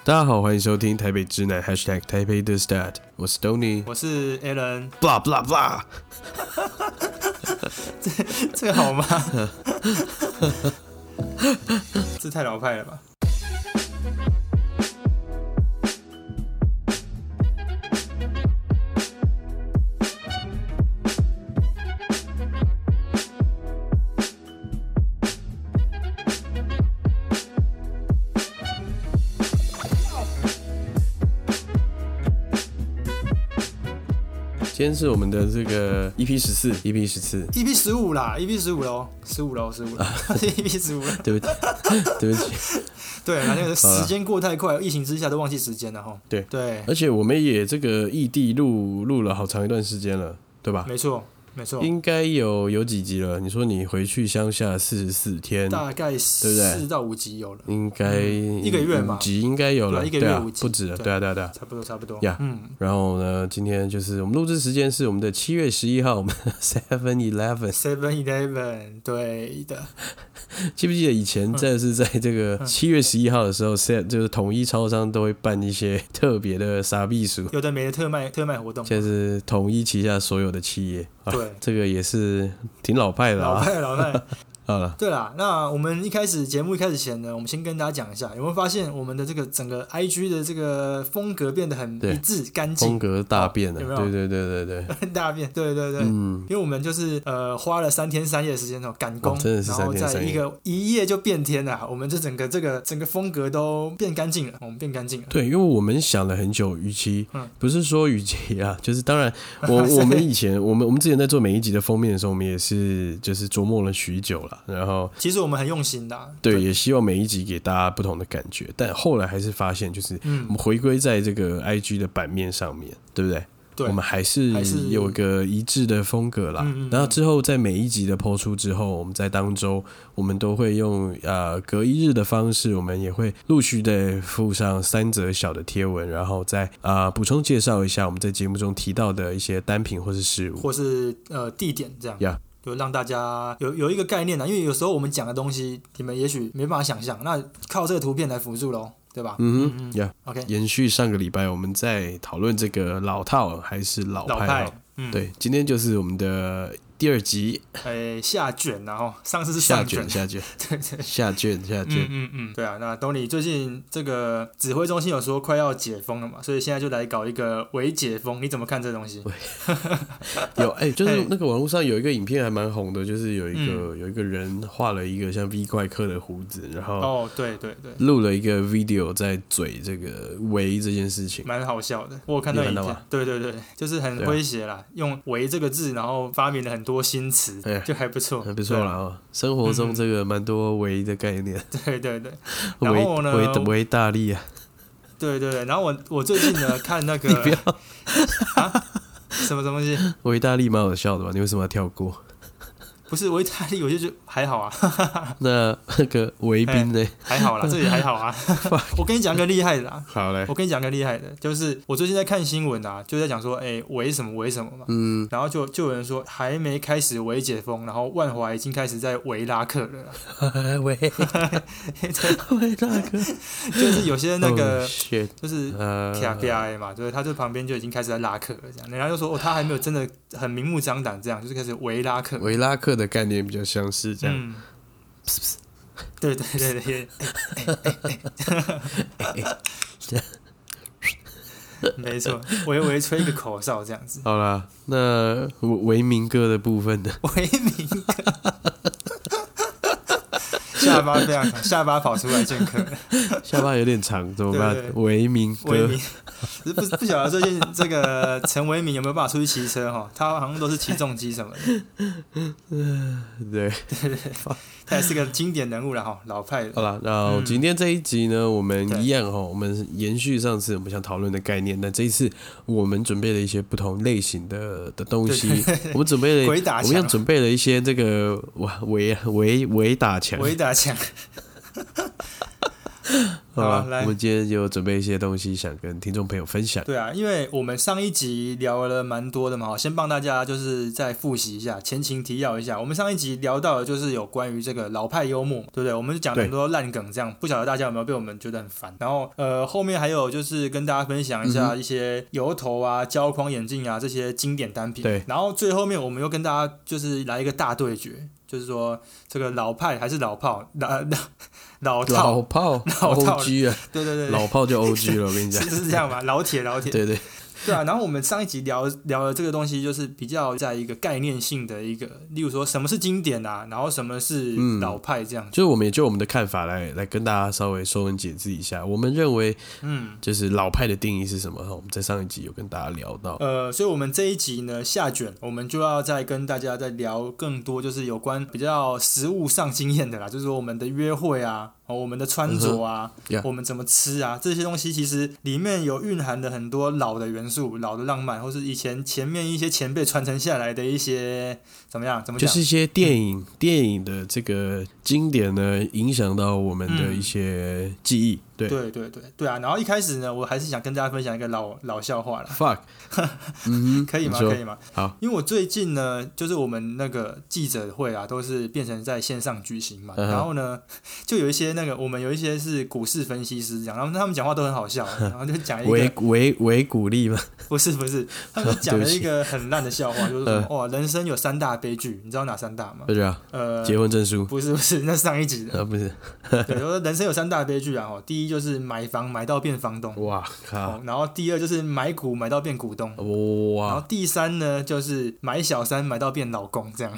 大家好，欢迎收听台北直男 #台北的 stat， 我是 Tony， 我是 Alan， blah blah blah 这个好吗？这太老派了吧。 今天是我们的这个 EP14 啦 EP15 咯，15咯，EP15 了。 对不起，对不起。 对啊，那个时间过太快，疫情之下都忘记时间了哈。 对， 而且我们也这个异地录了好长一段时间了，对吧？ 没错。 应该有几集了？你说你回去乡下44天， 大概4到5集有了， 应该一个月嘛，5 集应该有了， 一个月5集， 不止了，对啊， 差不多呀。然后呢，今天就是我们录制时间是我们的7月11号，我们 7-11， 对的。 记不记得以前真的是在这个7月11号的时候，就是统一超商都会办一些特别的傻避暑， 有的没的特卖活动， 现在是统一旗下所有的企业。 对， 这个也是挺老派的， 老派。 好了， 对啦，那我们节目一开始前呢，我们先跟大家讲一下，有没有发现我们的这个整个 IG 的这个风格变得很一致、干净， 风格大变了， 有没有？ 对， 大变，对，因为我们就是花了3天3夜的时间赶工， 真的是3天3夜， 然后在一夜就变天了，我们这整个风格都变干净了，我们变干净了。 对，因为我们想了很久，不是说与其啊，就是当然我们以前我们之前在做每一集的封面的时候，我们也是就是琢磨了许久了，然后其实我们很用心的对，也希望每一集给大家不同的感觉，但后来还是发现，就是我们回归在这个 IG 的版面上面，对不对？ 对， 我们还是有一个一致的风格啦。然后之后在每一集的播出之后，我们在当周我们都会用隔一日的方式，我们也会陆续的附上3则小的贴文，然后再补充介绍一下我们在节目中提到的一些单品或是事物， 或是地点这样。就让大家有一个概念因为有时候我们讲的东西，你们也许没办法想象，那靠这个图片来辅助咯，对吧？OK， 延续上个礼拜我们在讨论这个老套还是老派对，今天就是我们的第2集， 下卷上次是上卷， 下卷，对，下卷， 对啊。那Tony最近这个指挥中心有说快要解封了嘛，所以现在就来搞一个微解封，你怎么看这东西？ 有就是那个网络上有一个影片还蛮红的，就是有一个人画了一个像 V 怪客的胡子，然后对， 录了一个 video 在嘴这个微这件事情， 蛮好笑的。我有看到影片，对，就是很诙谐啦，用微这个字，然后发明了很多新词，就还不错啦生活中这个蛮多微的概念， 对。然后呢， 微大力啊， 对，然后我最近呢看那个， 你不要什么东西？ 微大力蛮好笑的吧？你为什么要跳过？ 不是维大利，我就觉得还好啊。 那个维宾呢？ 还好啦，这也还好啊。我跟你讲个厉害的啦。 好嘞， 我跟你讲个厉害的，就是我最近在看新闻啊，就在讲说，维什么嘛。然后就有人说还没开始维解封，然后万华已经开始在维拉客了啦。 维拉客， 就是有些那个就是卡嘛，就是他就旁边就已经开始在拉客了，这样。人家就说他还没有真的很明目张胆这样，就是开始维拉客。 维拉客的概念比较像是这样， 对，没错，微吹一个口哨这样子。 好啦，那维明哥的部分呢？ 维明哥，下巴非常长，下巴跑出来见客， 下巴有点长，怎么办？维明哥。 不晓得最近这个陈维民有没有办法出去骑车哈？他好像都是骑重机什么的。 对， 他也是个经典人物了哈，老派的。 好了，然后今天这一集呢，我们一样我们延续上次我们想讨论的概念，但这一次我们准备了一些不同类型的东西。我们准备了一些这个围打墙。 好吧， 来， 我们今天有准备一些东西想跟听众朋友分享。 对啊，因为我们上一集聊了蛮多的嘛，先帮大家就是再复习一下，前情提要一下。我们上一集聊到的就是有关于这个老派幽默，对不对？我们就讲很多烂梗，这样不晓得大家有没有被我们觉得很烦。然后后面还有就是跟大家分享一下一些油头啊、胶框眼镜啊这些经典单品。 对， 然后最后面我们又跟大家就是来一个大对决。就是说，这个老派还是老炮，老套 OG 啊， 对， 老炮就 OG 了，我跟你讲， 是这样吗？老铁， 对。 对啊，然后我们上一集聊的这个东西，就是比较在一个概念性的一个，例如说什么是经典啊，然后什么是老派这样子。 就是我们也就我们的看法来跟大家稍微说文解字一下。我们认为，就是老派的定义是什么？我们在上一集有跟大家聊到。 所以我们这一集呢下卷，我们就要再跟大家再聊更多，就是有关比较实务上经验的啦，就是说我们的约会啊。我们的穿着啊，我们怎么吃啊，这些东西其实里面有蕴含的很多老的元素、老的浪漫，或是以前前面一些前辈传承下来的一些怎么讲？ 就是一些电影的这个经典呢，影响到我们的一些记忆。 对啊！然后一开始呢，我还是想跟大家分享一个老笑话啦。 Fuck， 可以吗？ 好， 因为我最近呢，就是我们那个记者会啊，都是变成在线上举行嘛。然后呢，就有一些我们有一些是股市分析师讲，然后他们讲话都很好笑，然后就讲一个为鼓励吗？ 不是，他们讲了一个很烂的笑话，就是说哇，人生有3大悲剧，你知道哪3大吗？ 不知道。结婚证书？ 不是，那是上一集的。 不是。 对，说人生有3大悲剧啊，第一就是买房买到变房东， 哇靠！ 然后第2就是买股买到变股东， 哇！ 然后第3呢就是买小三买到变老公，这样，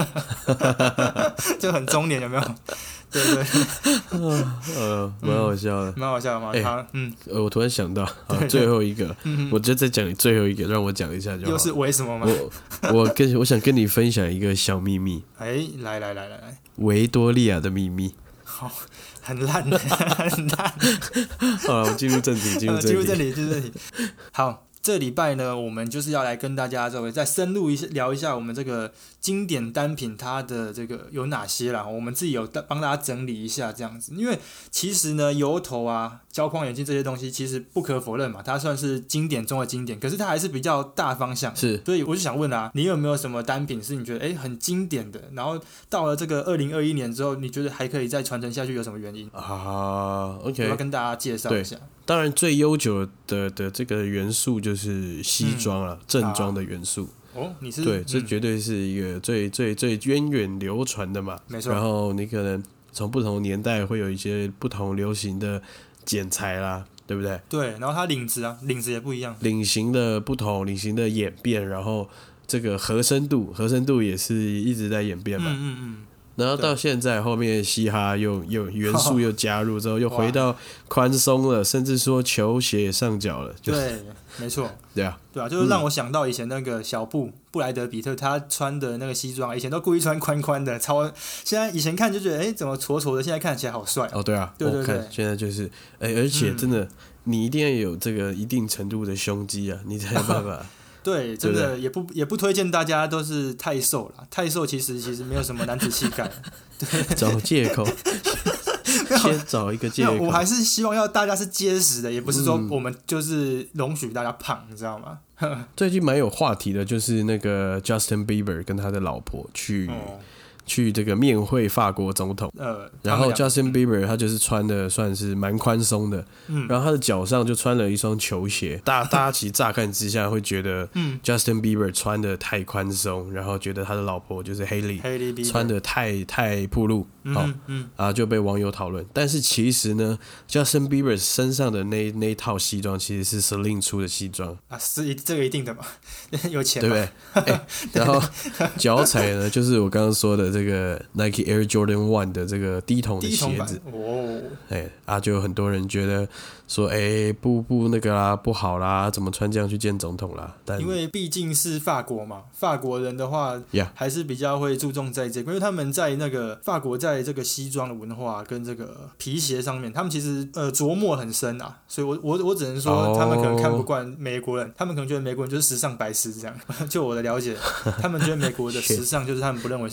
就很中年，有没有？对， 蛮好笑的， 蛮好笑的。 我突然想到，最后一个，我就再讲最后一个，让我讲一下就好。 又是为什么吗？ 我想跟你分享一个小秘密。 来， 维多利亚的秘密。 好，很烂，很烂。 好了，我进入正题，进入正题。 好。这礼拜呢，我们就是要来跟大家再深入聊一下我们这个经典单品它的这个有哪些啦。我们自己有帮大家整理一下这样子，因为其实呢，油头啊、胶框眼镜这些东西，其实不可否认嘛，它算是经典中的经典，可是它还是比较大方向。 是， 所以我就想问啊，你有没有什么单品是你觉得很经典的，然后到了这个2021年之后，你觉得还可以再传承下去，有什么原因啊 ？OK， 我要跟大家介绍一下。 当然，最悠久的这个元素就是西装了，正装的元素。 你是对，这绝对是一个最源远流传的嘛。 没错。 然后你可能从不同年代会有一些不同流行的剪裁啦，对不对？ 对，然后它领子也不一样， 领型的不同，领型的演变，然后这个合身度也是一直在演变嘛。然后到现在后面嘻哈又元素又加入之后，又回到宽松了，甚至说球鞋也上脚了。 对，没错。 对啊， 就是让我想到以前那个小布莱德比特他穿的那个西装，以前都故意穿宽宽的，现在以前看就觉得怎么挫挫的，现在看起来好帅。 对啊， 对， 看现在就是而且真的你一定要有这个一定程度的胸肌啊，你才有办法。 对，真的也不推荐大家都是太瘦了，太瘦其实没有什么男子气概。对， 找借口，先找一个借口。 我还是希望大家是结实的，也不是说我们就是容许大家胖，你知道吗？ 最近蛮有话题的，就是那个 Justin Bieber 跟他的老婆去这个面会法国总统，然后 Justin Bieber 他就是穿的算是蛮宽松的，然后他的脚上就穿了一双球鞋，大家其实乍看之下会觉得Justin Bieber 穿的太宽松，然后觉得他的老婆就是 Hailey 穿的太暴露，就被网友讨论。但是其实呢 ，Justin Bieber 身上的那套西装其实是 Celine 出的西装啊，是这个一定的嘛，有钱对不对？然后脚踩呢，就是我刚刚说的。这个 Nike Air Jordan 1的这个低筒的鞋子，就有很多人觉得说，不那个啦，不好啦，怎么穿这样去见总统啦？但因为毕竟是法国嘛，法国人的话，还是比较会注重在这个，因为他们在那个法国在这个西装的文化跟这个皮鞋上面，他们其实琢磨很深啊，所以我只能说，他们可能看不惯美国人，他们可能觉得美国人就是时尚白痴这样。就我的了解，他们觉得美国的时尚就是他们不认为是时尚。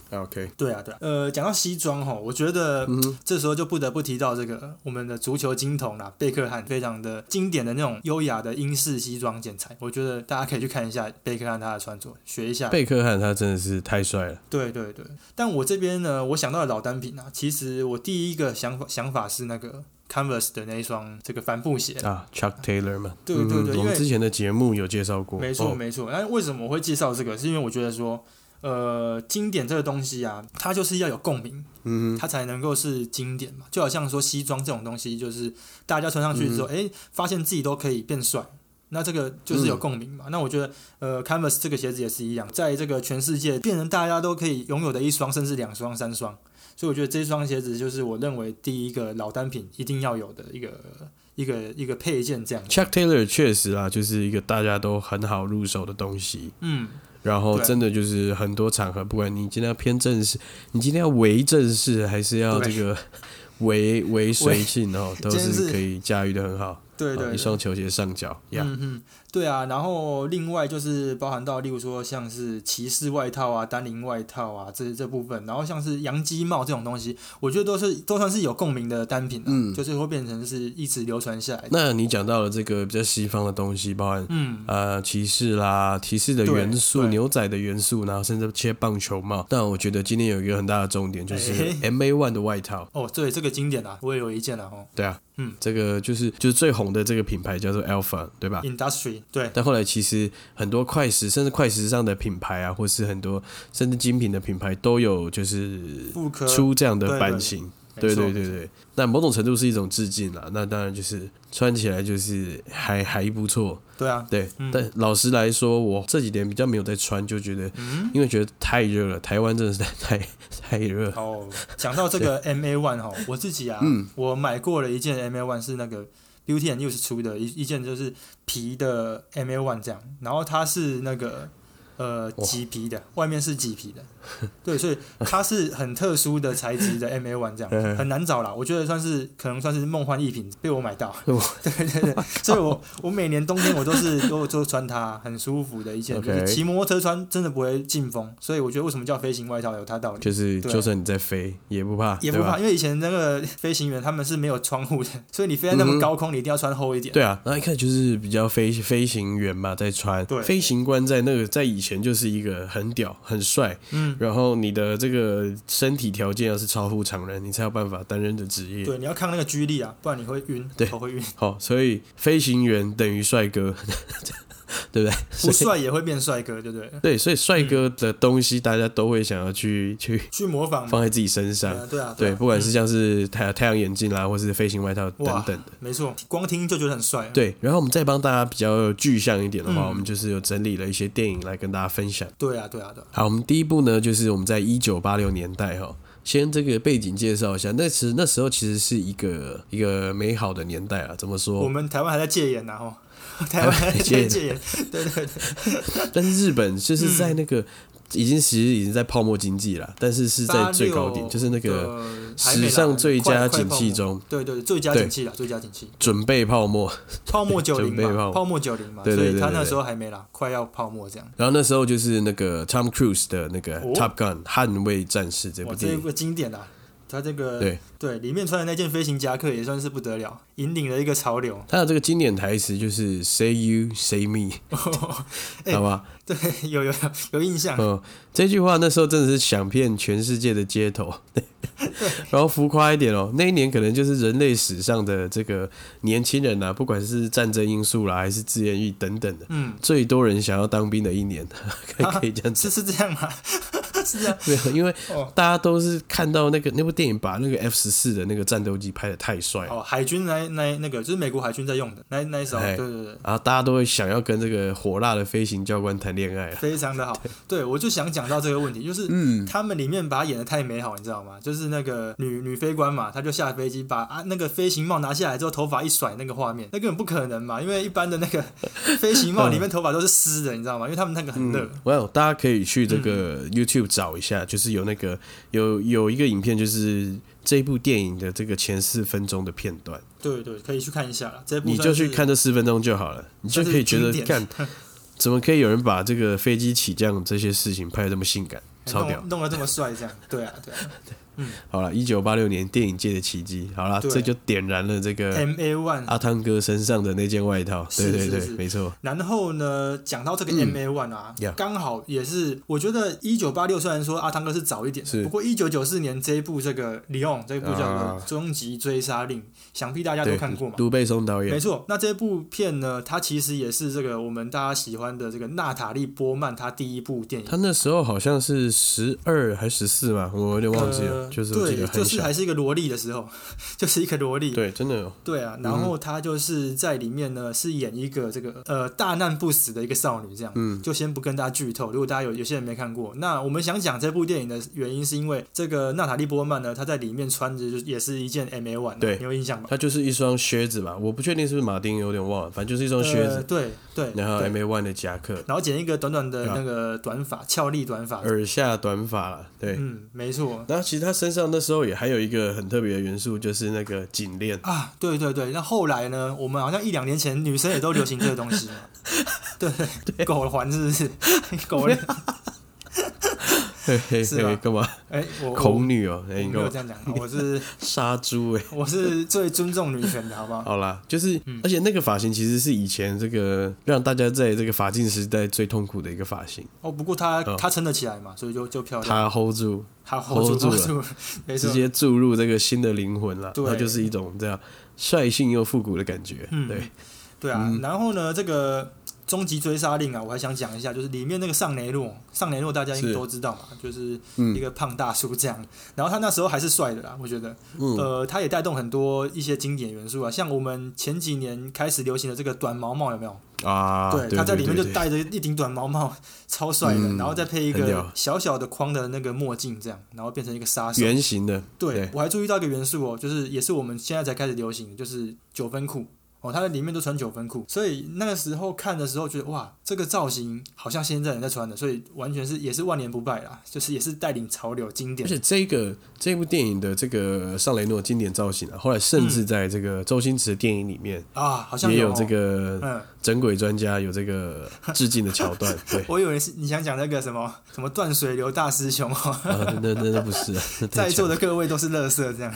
OK， 对啊，对啊。讲到西装哈，我觉得这时候就不得不提到这个我们的足球金童啦，贝克汉非常的经典的那种优雅的英式西装剪裁，我觉得大家可以去看一下贝克汉他的穿着，学一下。 贝克汉他真的是太帅了。 对对对，但我这边呢，我想到的老单品啊，其实我第一个想法是那个 Converse 的那一双这个帆布鞋啊 ，Chuck Taylor 嘛。 对对对， 我们之前的节目有介绍过。 没错没错。那为什么我会介绍这个？是因为我觉得说，经典这个东西啊，它就是要有共鸣，它才能够是经典嘛。就好像说西装这种东西，就是大家穿上去之后，发现自己都可以变帅。那这个就是有共鸣嘛？那我觉得Converse 这个鞋子也是一样，在这个全世界变成大家都可以拥有的一双，甚至2双、3双。所以我觉得这双鞋子就是我认为第一个老单品一定要有的一个配件这样。 Chuck Taylor 确实啦，就是一个大家都很好入手的东西。然后真的就是很多场合，不管你今天要偏正式，你今天要微正式，还是要这个微随性哦，都是可以驾驭的很好。 对对， 一双球鞋上脚， 对啊，然后另外就是包含到，例如说像是骑士外套啊、丹宁外套啊这部分，然后像是洋基帽这种东西，我觉得都算是有共鸣的单品就是会变成是一直流传下来的。 那你讲到了这个比较西方的东西，包含骑士啦、骑士的元素、牛仔的元素，然后甚至切棒球帽。但我觉得今天有一个很大的重点，就是 MA1 的外套。 对，这个经典啊，我也有一件啊。 对啊。这个就是最红的这个品牌叫做 Alpha， 对吧 ？Industry 对。 但后来其实很多快时甚至快时尚的品牌啊，或是很多甚至精品的品牌都有就是出这样的版型。对对对对，那某种程度是一种致敬啦。那当然就是穿起来就是还不错。 对啊， 对。但老实来说，我这几年比较没有在穿，就觉得因为觉得太热了，台湾真的是太热了。 讲到这个 MA1 我自己啊，我买过了一件 MA1 是那个 Beauty and Use 出的一件就是皮的 MA1 这样，然后它是那个麂皮的，外面是麂皮的，对，所以它是很特殊的材质的 MA1 这样，很难找啦。我觉得可能算是梦幻逸品，被我买到。对对对，所以我每年冬天我都穿它，很舒服的一件，就是骑摩托车穿真的不会进风。所以我觉得为什么叫飞行外套有它道理， 就是就算你在飞也不怕， 因为以前那个飞行员他们是没有窗户的，所以你飞在那么高空，你一定要穿厚一点。 对啊，那一看就是比较飞行员嘛在穿，飞行官在以前就是一个很屌很帅，然后你的这个身体条件要是超乎常人，你才有办法担任的职业。 对，你要抗那个居力啊，不然你会晕，头会晕。 好，所以飞行员等于帅哥。对不对？ 不帅也会变帅哥，对不对？ 对，所以帅哥的东西大家都会想要去模仿， 放在自己身上。 对啊， 对，不管是像是太阳眼镜啦，或是飞行外套等等的， 没错，光听就觉得很帅。 对，然后我们再帮大家比较具象一点的话，我们就是有整理了一些电影来跟大家分享。 对啊。 好，我们第一部呢，就是我们在1986年代先这个背景介绍一下，那时候其实是一个美好的年代啊，怎么说？ 我们台湾还在戒严啊，台湾还在戒严，对。 但是日本就是在那个其实已经在泡沫经济了，但是在最高点，就是那个史上最佳景气中， 对，最佳景气了，最佳景气， 准备泡沫 90嘛，泡沫90嘛， 对， 所以他那时候还没啦，快要泡沫这样。 然后那时候就是那个 Tom Cruise 的那个 Top Gun 捍卫战士这部电影， 这部经典啊。他这个对里面穿的那件飞行夹克也算是不得了，引领了一个潮流。 他的这个经典台词就是 "Say you, say me"， 好吧？ 对，有印象。 这句话那时候真的是响遍全世界的街头。然后浮夸一点那一年可能就是人类史上的这个年轻人不管是战争因素啦，还是自愿役等等的，最多人想要当兵的一年，可以这样子。 是这样吗？是这样。 没有，因为大家都是看到那部电影把那个 F-14的那个战斗机拍得太帅了。 海军那个就是美国海军在用的那一艘，对。 然后大家都会想要跟这个火辣的飞行教官谈恋爱， 非常的好。对，我就想讲到这个问题，就是他们里面把它演得太美好，你知道吗？就是那个女飞官嘛，她就下飞机把那个飞行帽拿下来之后，头发一甩，那个画面，那根本不可能嘛，因为一般的那个飞行帽里面头发都是湿的，你知道吗？因为他们那个很热。 大家可以去这个 YouTube 找一下，就是有那个有一个影片，就是这部电影的这个前4分钟的片段。对， 可以去看一下啦。 你就去看这4分钟就好了，你就可以觉得看怎么可以有人把这个飞机起降这些事情拍得这么性感。 超屌， 弄得这么帅，这样，对啊。 好了，1986年电影界的奇迹，好了，这就点燃了这个 MA1 阿汤哥身上的那件外套，对，没错。 然后呢，讲到这个 MA1 啊，刚好也是，我觉得1986虽然说阿汤哥是早一点，不过1994年这一部这个李勇这一部叫做《终极追杀令》，想必大家都看过嘛。 杜贝松导演， 没错。那这部片呢，它其实也是这个我们大家喜欢的这个娜塔莉波曼她第一部电影。 她那时候好像是12还14嘛，我有点忘记了，就是我记得很小。 就是还是一个萝莉的时候，就是一个萝莉。 对，真的有。 对啊，然后她就是在里面呢，是演一个这个大难不死的一个少女，这样。就先不跟大家剧透。如果大家有些人没看过，那我们想讲这部电影的原因，是因为这个娜塔莉波曼呢，她在里面穿着也是一件 MA1， 对， 你有印象吗？ 她就是一双靴子吧，我不确定是不是马丁，有点忘了，反正就是一双靴子。 对。 然后 MA1 的夹克， 然后剪一个短短的那个短发，俏丽短发， 耳下短发了，对， 没错。 然后其实他身上那时候也还有一个很特别的元素，就是那个颈链啊，对。那后来呢，我们好像1-2年前女生也都流行这个东西嘛，对，狗环是不是？狗链。是吧？ 干嘛？恐女哦！ 我没有这样讲，我是杀猪我是最尊重女权的，好不好？ 好啦，就是，而且那个发型其实是以前这个让大家在这个法禁时代最痛苦的一个发型。 不过他撑得起来嘛，所以就漂亮。 他 hold 住了， 没错， 直接注入这个新的灵魂了。它就是一种这样率性又复古的感觉。 对啊。然后呢，这个。终极追杀令啊，我还想讲一下，就是里面那个尚雷诺大家应该都知道嘛，就是一个胖大叔这样。然后他那时候还是帅的啦，我觉得。他也带动很多一些经典元素啊，像我们前几年开始流行的这个短毛帽，有没有？ 啊， 对，他在里面就戴着一顶短毛帽，超帅的，然后再配一个小小的框的那个墨镜，这样，然后变成一个杀手， 圆形的。 对，我还注意到一个元素哦，就是也是我们现在才开始流行的，就是9分裤。他在里面都穿9分裤，所以那个时候看的时候觉得哇，这个造型好像现在人在穿的，所以完全也是万年不败啦，就是也是带领潮流经典。 而且这部电影的这个尚雷诺经典造型啊，后来甚至在这个周星驰的电影里面好像也有这个整鬼专家有这个致敬的桥段。对， 我以为是你想讲那个什么断水流大师兄那不是在座的各位都是垃圾这样。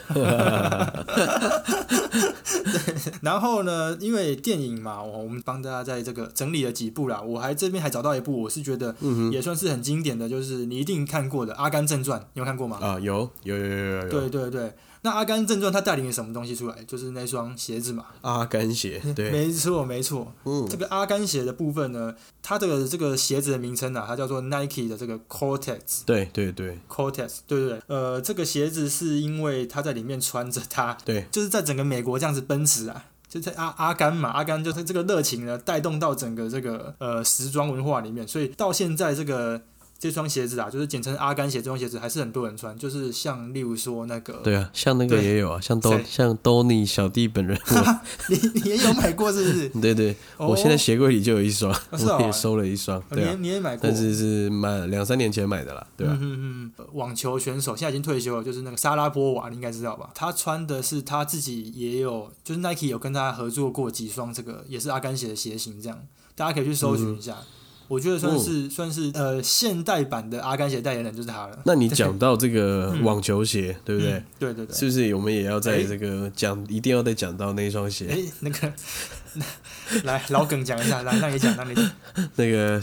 然后呢，因为电影嘛，我们帮大家在这个整理了几部啦。我这边还找到一部，我是觉得也算是很经典的，就是你一定看过的《阿甘正传》，你有看过吗？ 有。 对。那《阿甘正传》它带领了什么东西出来？就是那双鞋子嘛， 阿甘鞋。对， 没错。这个阿甘鞋的部分呢，它这个鞋子的名称啊，它叫做 Nike 的这个 Cortex。 对 Cortex， 对。这个鞋子是因为它在里面穿着它， 对， 就是在整个美国这样子奔驰啊。就在阿甘嘛，阿甘就是这个热情呢，带动到整个这个时装文化里面，所以到现在这双鞋子啊，就是简称阿甘鞋，这双鞋子还是很多人穿，就是像例如说那个， 对啊，像那个也有啊，像 Donny 小弟本人， 你也有买过是不是？ 对，我现在鞋柜里就有一双，我也收了一双，对啊， 你也买过， 但是买2-3年前买的啦，对啊。 网球选手现在已经退休了，就是那个莎拉波娃，你应该知道吧？他穿的是他自己也有，就是 Nike 有跟他合作过几双这个也是阿甘鞋的鞋型，这样大家可以去搜寻一下。我觉得算是现代版的阿甘鞋代言人就是他了。 那你讲到这个网球鞋，对不对？ 对， 是不是我们也要在这个一定要再讲到那双鞋？ 那个来老梗讲一下，来让你讲。 那个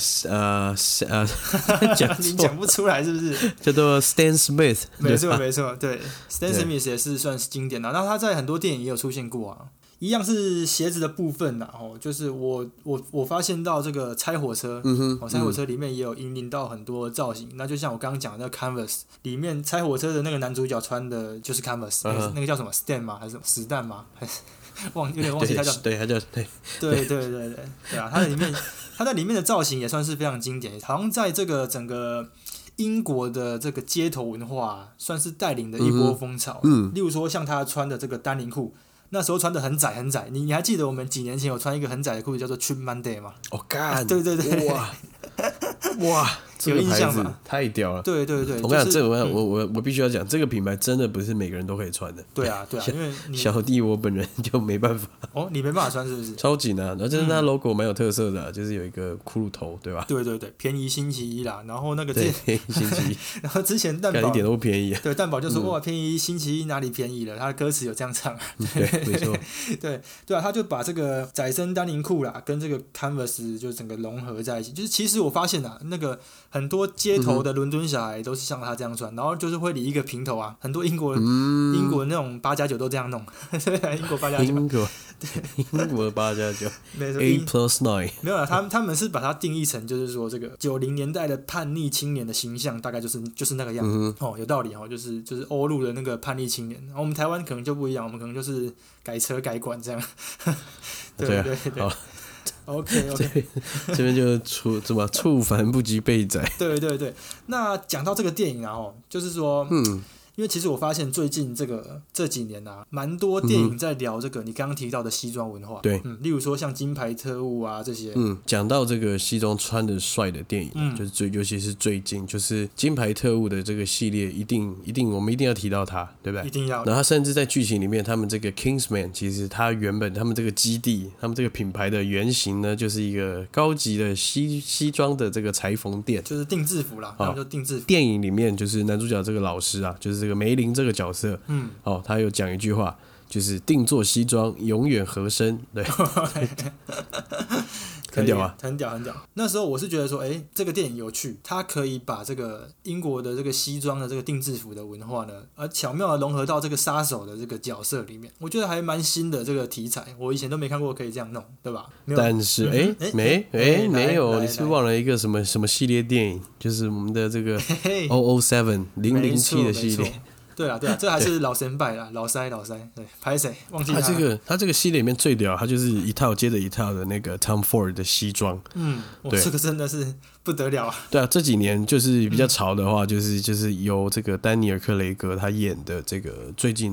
你讲不出来是不是？ 叫做 Stan Smith。 没错，对 ，Stan Smith 也是算是经典的。那他在很多电影也有出现过啊。一样是鞋子的部分啦，就是我发现到这个拆火车，拆火车里面也有引领到很多造型。那就像我刚刚讲的那个 Canvas 里面，拆火车的那个男主角穿的就是 Canvas，那个叫什么 Stan 吗？还是什么实弹吗？还是有点忘记他叫， 对，他叫对啊，他在里面的造型也算是非常经典，好像在这个整个英国的这个街头文化算是带领的一波风潮。例如说像他穿的这个丹宁裤。那时候穿的很窄，你还记得我们几年前有穿一个很窄的裤子叫做 Trip Monday 吗？ 干！ 对， 哇， 这个牌子太屌了。 对对对， 我跟你讲，这个我必须要讲，这个品牌真的不是每个人都可以穿的。 对啊对啊，因为小弟我本人就没办法。 哦，你没办法穿是不是？ 超紧啊，然后就是它 logo 蛮有特色的，就是有一个骷髅头，对吧？ 对对对，便宜星期一啦，然后那个对便宜星期一， 然后之前蛋堡一点都不便宜。 对，蛋堡就说哇，便宜星期一哪里便宜了？他的歌词有这样唱。 对，没错。 对啊，他就把这个窄身丹宁裤啦，跟这个 Canvas 就整个融合在一起。就是其实我发现啊，那个很多街头的伦敦小孩都是像他这样穿，然后就是会理一个平头啊，很多英国那种8+9都这样弄。英国8+9， 英国8+9， 没错 8+9， 没有啦，他们是把它定义成就是说这个90年代的叛逆青年的形象，大概就是那个样子。哦，有道理哦，就是欧陆的那个叛逆青年。然后我们台湾可能就不一样，我们可能就是改车改管这样。对对对。OK， 这边就触凡不及被宰。 对对对，那讲到这个电影啊，就是说，因为其实我发现最近这几年啊，蛮多电影在聊这个你刚刚提到的西装文化。 对， 例如说像《金牌特务》啊这些。 讲到这个西装穿得帅的电影，就是尤其是最近，就是《金牌特务》的这个系列，我们一定要提到它，对不对？ 一定要。 然后他甚至在剧情里面，他们这个 Kingsman， 其实他原本他们这个基地，他们这个品牌的原型呢，就是一个高级的西装的这个裁缝店， 就是定制服啦，他们就定制服。 电影里面就是男主角这个老师啊，就是这个梅林这个角色，他有讲一句话，就是定做西装永远合身，对。很屌啊， 很屌。那时候我是觉得说，这个电影有趣，它可以把这个英国的这个西装的这个定制服的文化呢，而巧妙的融合到这个杀手的这个角色里面，我觉得还蛮新的这个题材，我以前都没看过可以这样弄，对吧？ 但是没有，你是忘了一个什么系列电影，就是我们的这个007的系列。 对啊，这还是老先辈啦，老塞，对，拍谁忘记他这个系列里面最屌，他就是一套接着一套的那个 Tom Ford 的西装， 对，这个真的是不得了啊！ 对啊，这几年就是比较潮的话，就是由这个丹尼尔·克雷格他演的这个最近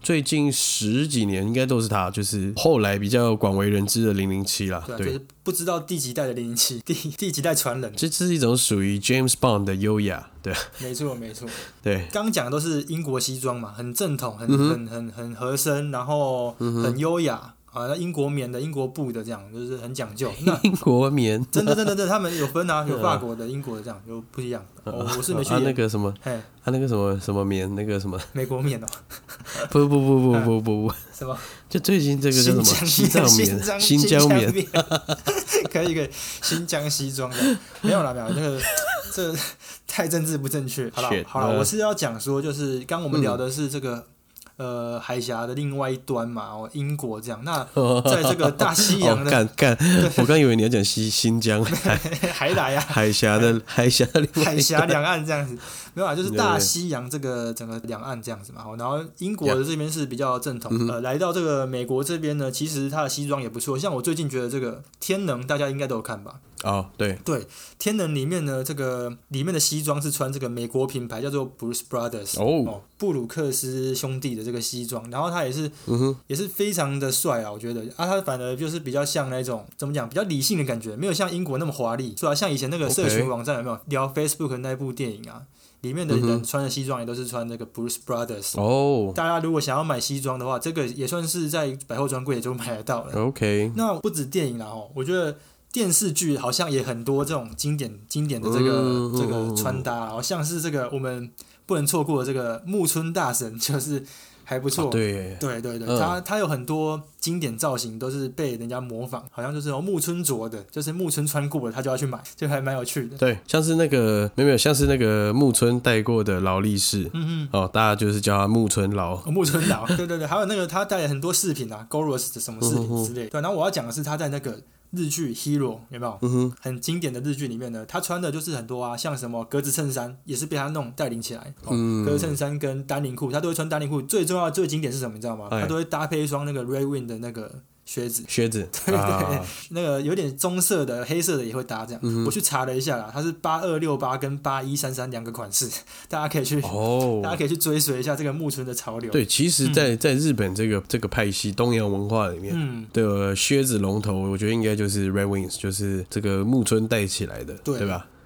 10几年应该都是他，就是后来比较广为人知的007啦，对， 就是不知道第几代的007，第几代传人， 这是一种属于 James Bond 的优雅。对， 没错， 对， 刚讲的都是英国西装嘛，很正统，很合身，然后很优雅啊。那英国棉的、英国布的这样，就是很讲究。那英国棉， 真的，他们有分啊，有法国的、英国的这样，就不一样。我是没去。 那个什么，那个什么棉，那个什么美国棉哦。 不， 什么？ 就最近这个叫什么西藏棉、新疆棉， 可以新疆西装的，没有啦，那个这太政治不正确。好了，我是要讲说，就是刚我们聊的是这个海峡的另外一端嘛，英国这样。那在这个大西洋的， 我刚以为你要讲新疆， 还来啊， 海峡两岸这样子，没有啊，就是大西洋这个整个两岸这样子嘛。然后英国的这边是比较正统，来到这个美国这边呢，其实它的西装也不错。像我最近觉得这个天能，大家应该都有看吧？ 对， 天能里面呢，这个里面的西装是穿这个美国品牌叫做 Bruce Brothers 布鲁克斯兄弟的这个西装，然后他也是非常的帅啊，我觉得他反而就是比较像那种怎么讲，比较理性的感觉，没有像英国那么华丽，是吧？像以前那个社群网站有没有聊 Facebook 那部电影啊？里面的人穿的西装也都是穿那个 Bruce Brothers 大家如果想要买西装的话，这个也算是在百货专柜也就买得到了。那不止电影啦我觉得电视剧好像也很多这种经典的这个穿搭，好像是这个我们不能错过的这个木村大神，就是还不错。对，他有很多经典造型都是被人家模仿，好像就是木村着的，就是木村穿过的，他就要去买，就还蛮有趣的。 对，像是那个没有，像是那个木村戴过的劳力士，大家就是叫他木村劳。 木村劳，对，还有那个他戴了很多饰品啊 ，Goros 的什么饰品之类。对，然后我要讲的是他在那个日剧 Hero 有没有？很经典的日剧里面呢，他穿的就是很多啊，像什么格子衬衫也是被他带领起来。格子衬衫跟丹宁裤，他都会穿丹宁裤。最重要的、最经典是什么？你知道吗？他都会搭配一双那个 Red Wing 的那个靴子，对，那个有点棕色的、黑色的也会搭这样。我去查了一下啦，它是8268跟8133两个款式，大家可以去追随一下这个木村的潮流。 对，其实在日本这个派系东洋文化里面的靴子龙头，我觉得应该就是 Red Wings， 就是这个木村带起来的，对吧？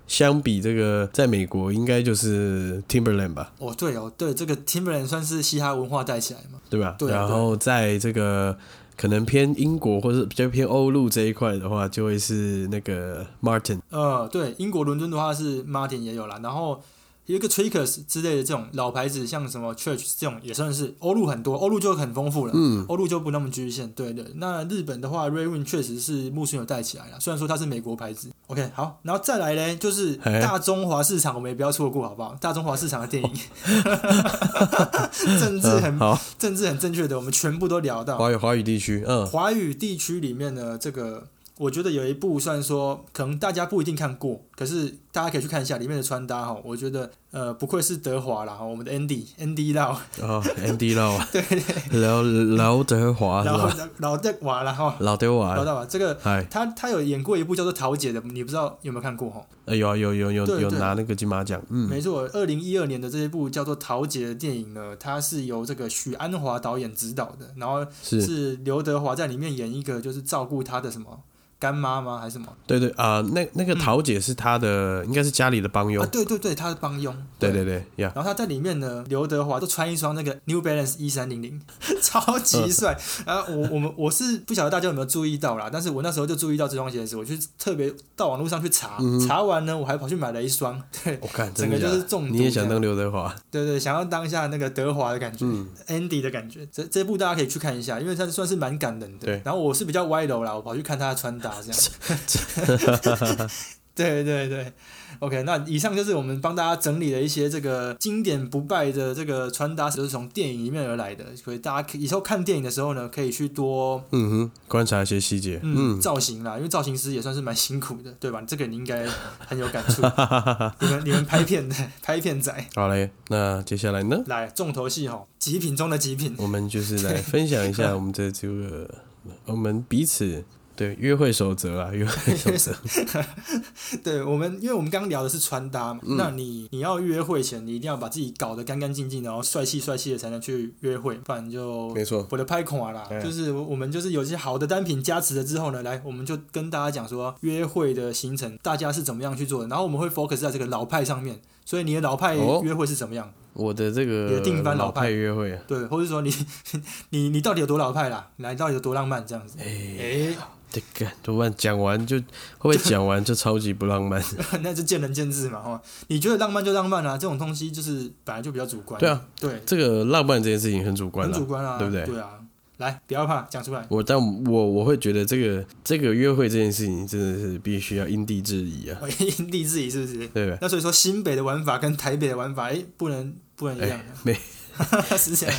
相比这个在美国应该就是 Timberland 吧。 对，这个 Timberland 算是嘻哈文化带起来嘛， 对吧？对，然后在这个可能偏英国或者比较偏欧陆这一块的话，就会是那个 Martin。 对，英国伦敦的话是 Martin 也有啦，然后有一个 Tweakers 之类的这种老牌子，像什么 Church 这种也算是欧陆很多，欧陆就很丰富了，欧陆就不那么局限。对，那日本的话 Raywin 确实是木村有带起来了，虽然说它是美国牌子。OK， 好，然后再来呢，就是大中华市场，我们也不要错过，好不好？大中华市场的电影，政治很正确的，我们全部都聊到。 华语地区， 华语地区里面呢，这个我觉得有一部算说可能大家不一定看过，可是大家可以去看一下里面的穿搭哈，我觉得不愧是德华啦，我们的 Andy Lau Andy Lau 对老德华是吧？ 老德华啦哈， 老德华这个他有演过一部叫做《桃姐》的，你不知道有没有看过哈？ 有拿那个金马奖， 没错，2012年的这一部叫做《桃姐》的电影呢，它是由这个许鞍华导演执导的，然后是刘德华在里面演一个就是照顾他的什么干妈吗？还是什么？ 对那个桃姐是他的，应该是家里的帮佣。 对，他的帮佣。 对， 然后他在里面呢，刘德华都穿一双那个 New Balance 1300，超级帅。然后我是不晓得大家有没有注意到啦，但是我那时候就注意到这双鞋子，我就特别到网络上去查，查完呢，我还跑去买了一双。对， 我看整个就是中毒。 你也想当刘德华？ 对，想要当一下那个德华的感觉，Andy 的感觉。这部大家可以去看一下，因为它算是蛮感人的。 对。 然后我是比较歪楼啦，我跑去看他的穿搭。这样对 OK， 那以上就是我们帮大家整理了一些这个经典不败的这个穿搭，就是从电影里面而来的，所以大家以后看电影的时候呢，可以去多观察一些细节， 造型啦，因为造型师也算是蛮辛苦的，对吧？这个你应该很有感触。你们拍片仔。 好嘞，那接下来呢？ 来重头戏哈，极品中的极品， 我们就是来分享一下我们这个我们彼此。对，约会守则啊，约会守则。 对，因为我们刚刚聊的是穿搭嘛，那你要约会前，你一定要把自己搞得干干净净，然后帅气的才能去约会，不然就没错， 我的拍孔啦。就是我们就是有些好的单品加持了之后呢，来我们就跟大家讲说约会的行程大家是怎么样去做的，然后我们会 focus 在这个老派上面，所以你的老派约会是怎么样？ 我的这个你的定番老派约会， 对，或者说你到底有多老派啦？来，到底有多浪漫这样子？ 这个突然讲完就会不会讲完就超级不浪漫？ 那就见仁见智嘛，哈。你觉得浪漫就浪漫啊，这种东西就是本来就比较主观。 对啊， 对， 这个浪漫这件事情很主观， 很主观啊， 对不对？ 对啊，来，不要怕，讲出来。 但我会觉得这个约会这件事情真的是必须要因地制宜啊。 因地制宜是不是？ 对。 那所以说新北的玩法跟台北的玩法，不能一样。是这样。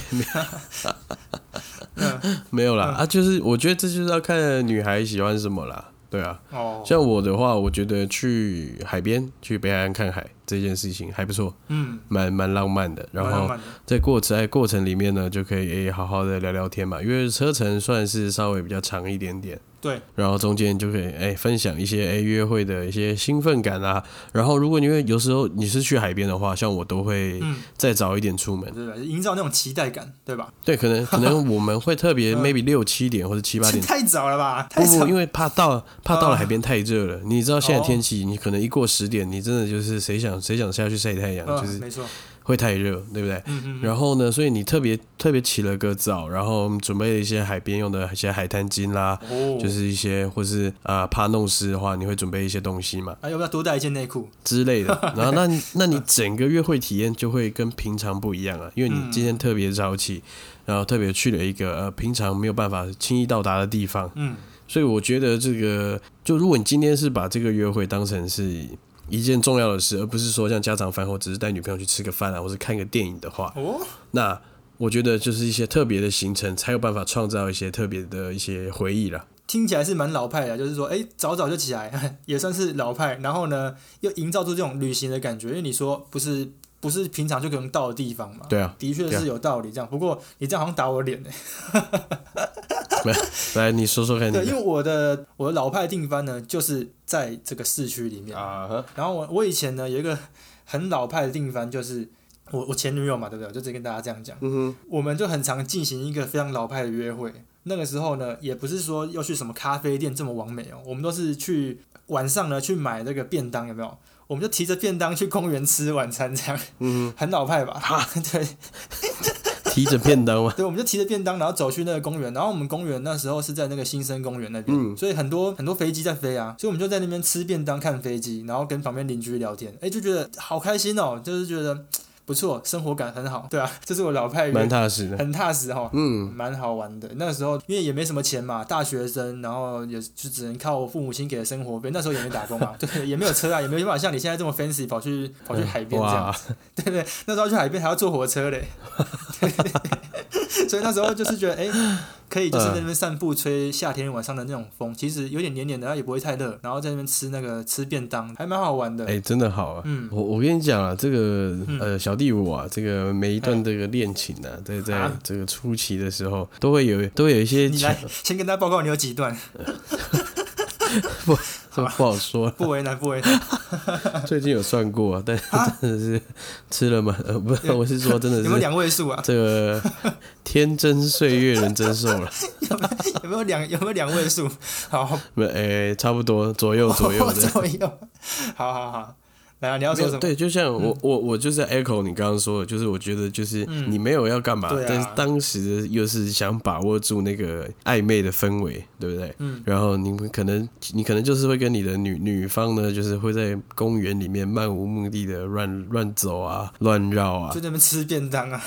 没有啦，就是我觉得这就是要看女孩喜欢什么啦，对啊。像我的话，我觉得去海边，去北海岸看海这件事情还不错，蛮浪漫的。然后在过程里面呢，就可以好好的聊聊天嘛，因为车程算是稍微比较长一点点。 对， 然后中间就可以分享一些约会的一些兴奋感啊。然后如果因为有时候你是去海边的话，像我都会再早一点出门， 对，营造那种期待感，对吧？ 对，可能我们会特别 maybe 6-7点或者7-8点， 太早了吧？ 不，因为怕到了海边太热了。你知道现在天气，你可能一过10点，你真的就是谁想下去晒太阳，就是没错。 会太热，对不对？然后呢，所以你特别起了个早，然后准备了一些海边用的一些海滩巾啦，就是一些或是怕弄湿的话，你会准备一些东西嘛？ 要不要多带一件内裤之类的？然后那你整个约会体验就会跟平常不一样啊，因为你今天特别早起，然后特别去了一个平常没有办法轻易到达的地方，所以我觉得这个就如果你今天是把这个约会当成是一件重要的事，而不是说像家常饭后只是带女朋友去吃个饭啊，或是看个电影的话，那我觉得就是一些特别的行程才有办法创造一些特别的一些回忆啦。 听起来是蛮老派的，就是说，早早就起来也算是老派，然后呢，又营造出这种旅行的感觉，因为你说不是平常就可能到的地方嘛。 对啊， 的确是有道理这样。不过你这样好像打我脸来，你说说看。 对，因为我的老派定番呢，就是在这个市区里面。然后我以前呢有一个很老派的定番，就是我前女友嘛，对不对？我就直接跟大家这样讲。我们就很常进行一个非常老派的约会。那个时候呢，也不是说要去什么咖啡店这么完美哦，我们都是去晚上呢去买这个便当，有没有？ 我们就提着便当去公园吃晚餐，这样，很老派吧？对。 提着便当吗？ 对，我们就提着便当，然后走去那个公园。然后我们公园那时候是在那个新生公园那边，所以很多飞机在飞啊，所以我们就在那边吃便当、看飞机，然后跟旁边邻居聊天，就觉得好开心哦，就是觉得不错，生活感很好，对啊，这是我老派， 蛮踏实的， 很踏实哈，蛮好玩的。那个时候因为也没什么钱嘛，大学生，然后也就只能靠我父母亲给的生活费。那时候也没打工嘛，对，也没有车啊，也没有办法像你现在这么 fancy 跑去海边这样，对对，那时候去海边还要坐火车嘞，对对对，所以那时候就是觉得可以就是在那边散步，吹夏天晚上的那种风，其实有点黏黏的，然后也不会太热，然后在那边吃便当，还蛮好玩的。 真的好啊！我跟你讲啊，这个小弟我啊，这个每一段这个恋情啊，在这个初期的时候，都会有一些。 你来先跟大家报告你有几段。 不好说， 不为难。 最近有算过，但真的是吃了吗？不是，我是说真的是有没有2位数啊？ 这个天真岁月人真瘦了。 有没有2位数？好， 差不多左右的。 左右，好。来啊，你要说什么？ 对，就像我就是 echo 你刚刚说的，就是我觉得就是你没有要干嘛，但是当时又是想把握住那个暧昧的氛围，对不对？然后你可能就是会跟你的女方呢，就是会在公园里面漫无目的的乱走啊，乱绕啊， 就在那边吃便当啊，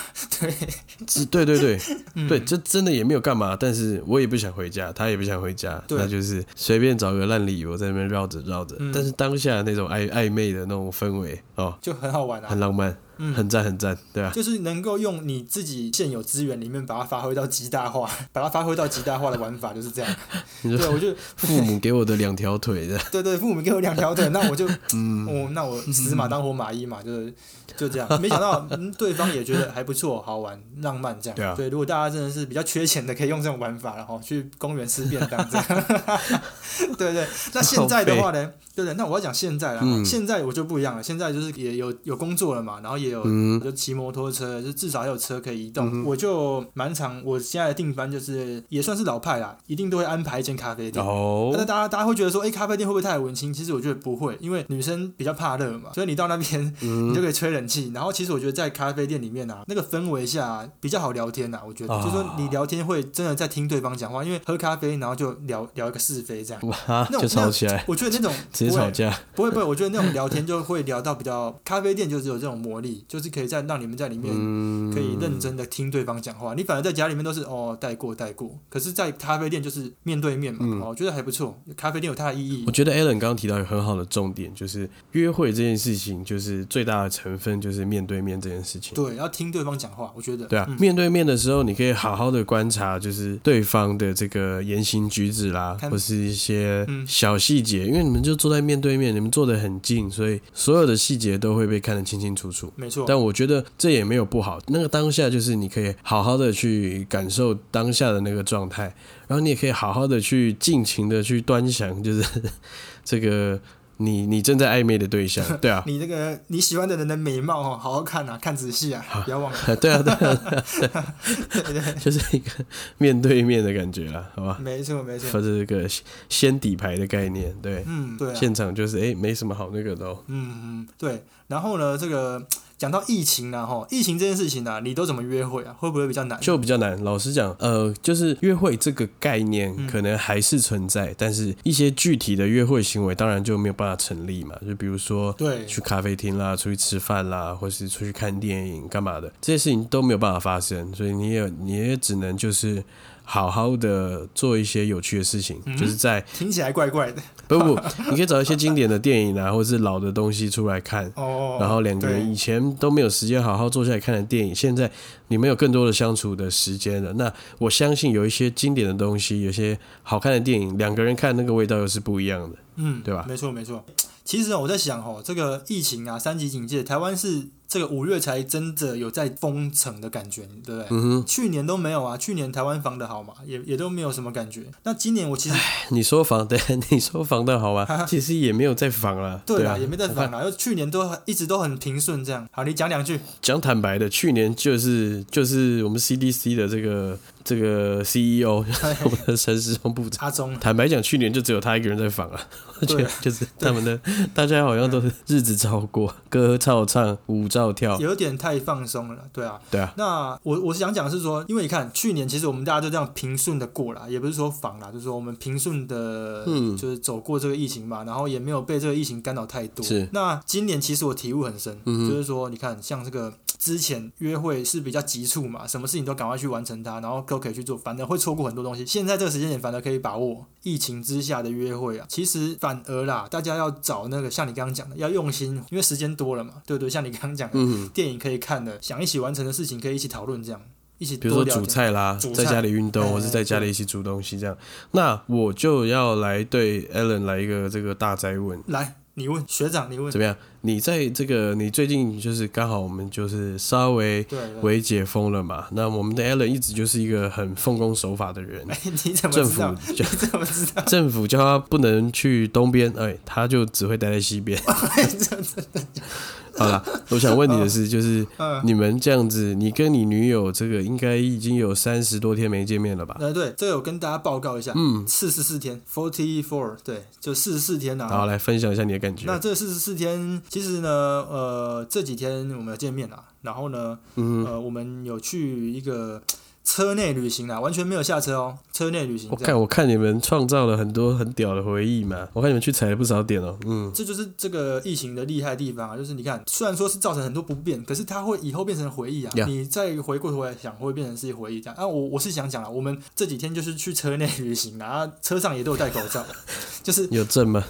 对，这真的也没有干嘛，但是我也不想回家，他也不想回家，那就是随便找个烂理由在那边绕着，但是当下那种暧昧的那种氛围就很好玩啊， 很浪漫，很赞，对啊， 就是能够用你自己现有资源里面把它发挥到极大化，的玩法就是这样。对，我就父母给我的2条腿的， 对，父母给我2条腿，那我就那我死马当活马医嘛，就这样。没想到对方也觉得还不错，好玩，浪漫这样。对，如果大家真的是比较缺钱的，可以用这种玩法，然后去公园吃便当这样。对，那现在的话呢？对，那我要讲现在啦。现在我就不一样了，现在就是也有工作了嘛，然后也有就骑摩托车，就至少还有车可以移动。我就蛮常，我现在的订班就是也算是老派啦，一定都会安排一间咖啡店。那大家会觉得说，咖啡店会不会太文青？其实我觉得不会，因为女生比较怕热嘛，所以你到那边你就可以吹冷气。然后其实我觉得在咖啡店里面啊，那个氛围下比较好聊天啊，我觉得就是说你聊天会真的在听对方讲话，因为喝咖啡然后就聊一个是非这样， 就吵起来。 我觉得那种直接吵架， 不会，我觉得那种聊天就会聊到比较咖啡店就是有这种魔力，就是可以让你们在里面可以认真的听对方讲话。你反而在家里面都是带过，可是在咖啡店就是面对面嘛，我觉得还不错。咖啡店有它的意义。 我觉得 Alan 刚刚提到一个很好的重点，就是约会这件事情，就是最大的成分就是面对面这件事情。 对，要听对方讲话，我觉得。 对啊，面对面的时候，你可以好好的观察，就是对方的这个言行举止啦，或是一些小细节，因为你们就坐在面对面，你们坐得很近，所以所有的细节都会被看得清清楚楚。 没错。 但我觉得这也没有不好，那个当下就是你可以好好的去感受当下的那个状态，然后你也可以好好的去尽情的去端详，就是这个你正在暧昧的对象，对啊， 你那个你喜欢的人的美貌好好看啊，看仔细啊，不要忘了。 对啊，对，就是一个面对面的感觉啦，好吧？ 没错， 或者这个先底牌的概念，对， 对啊， 现场就是没什么好那个的哦， 对。然后呢，这个讲到疫情啊，疫情这件事情啊，你都怎么约会啊？会不会比较难？ 就比较难。老实讲，就是约会这个概念可能还是存在，但是一些具体的约会行为当然就没有办法成立嘛。就比如说，对，去咖啡厅啦，出去吃饭啦，或是出去看电影干嘛的，这些事情都没有办法发生，所以你也只能就是好好的做一些有趣的事情，就是在听起来怪怪的。 不，你可以找一些经典的电影啊，或者是老的东西出来看。然后两个人以前都没有时间好好坐下来看的电影，现在你们有更多的相处的时间了。那我相信有一些经典的东西，有些好看的电影，两个人看那个味道又是不一样的。对吧？ 没错。其实我在想这个疫情啊，3级警戒，台湾是这个5月才真的有在封城的感觉，对不对？去年都没有啊，去年台湾防得好嘛，也都没有什么感觉。那今年我其实你说防得好吗？其实也没有在防啦。 对啦，也没在防啦，因为去年一直都很平顺这样。好，你讲2句。 讲坦白的，去年就是我们 CDC 的这个 CEO 我们的陈时中部长阿中， 坦白讲，去年就只有他一个人在访啊，我觉得就是他们的大家好像都是日子照过，歌照唱，舞照跳， 有点太放松了，对啊。那我想讲的是说，因为你看去年其实我们大家都这样平顺的过啦，也不是说防啦，就是说我们平顺的，就是走过这个疫情嘛，然后也没有被这个疫情干扰太多。 是。 那今年其实我体悟很深，就是说你看像这个之前约会是比较急促嘛，什么事情都赶快去完成它，然后都可以去做，反而会错过很多东西。现在这个时间点反而可以把握疫情之下的约会啊，其实反而啦，大家要找那个像你刚刚讲的要用心，因为时间多了嘛，对不对？像你刚刚讲的，电影可以看的，想一起完成的事情可以一起讨论这样。一起比如说煮菜啦，在家里运动，或是在家里一起煮东西这样。那我就要来对 Alan 来一个这个大哉问， 来。你问学长，你问怎么样？你在这个，你最近就是刚好我们就是稍微微解封了嘛。那我们的 Alan 一直就是一个很奉公守法的人。 你怎么知道？ 政府叫他不能去东边，他就只会待在西边。好啦，我想问你的是，就是你们这样子，你跟你女友这个应该已经有30多天没见面了吧？ 对，这个我跟大家报告一下，44天 ，44，对，就44天啊。 好，来分享一下你的感觉。 那这44天，其实呢，这几天我们有见面啦，然后呢，我们有去一个车内旅行啦，完全没有下车哦，车内旅行。 我看你们创造了很多很屌的回忆嘛，我看你们去踩了不少点哦。 这就是这个疫情的厉害的地方啊，就是你看，虽然说是造成很多不便，可是它会以后变成回忆啊。你再回过头来想，会变成是回忆这样。啊，我是想讲啦，我们这几天就是去车内旅行啦，然后车上也都有戴口罩，就是有证吗？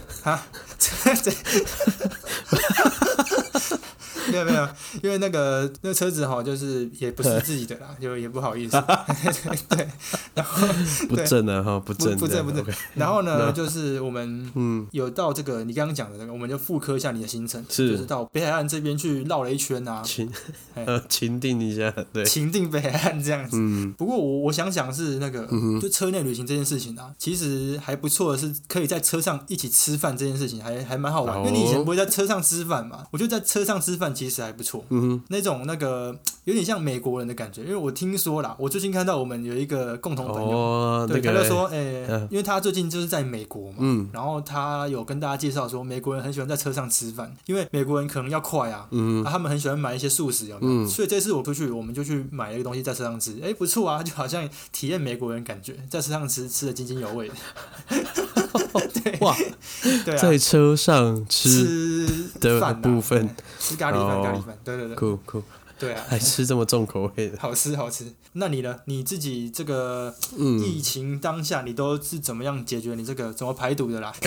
没有，因为那个车子就是也不是自己的啦，就也不好意思。对，然后不正啊哈，不正。 Okay. 然后呢，就是我们有到这个你刚刚讲的那个，我们就复刻一下你的行程，就是到北海岸这边去绕了一圈啊， 情定一下，对， 情定北海岸这样子。不过我想是那个，就车内旅行这件事情啊，其实还不错的是，可以在车上一起吃饭这件事情还蛮好玩，因为你以前不会在车上吃饭嘛，我觉得在车上吃饭其实还不错，那种那个有点像美国人的感觉，因为我听说啦，我最近看到我们有一个共同朋友，对，他就说，因为他最近就是在美国嘛，然后他有跟大家介绍说，美国人很喜欢在车上吃饭，因为美国人可能要快啊，他们很喜欢买一些速食，有没有？所以这次我出去，我们就去买了一个东西在车上吃，不错啊，就好像体验美国人感觉，在车上吃得津津有味的。哇，对啊， 在车上吃的部分， 吃咖喱饭，对， 酷， 对啊， 还吃这么重口味的， 好吃。那你呢？你自己这个疫情当下，你都是怎么样解决你这个怎么排毒的啦？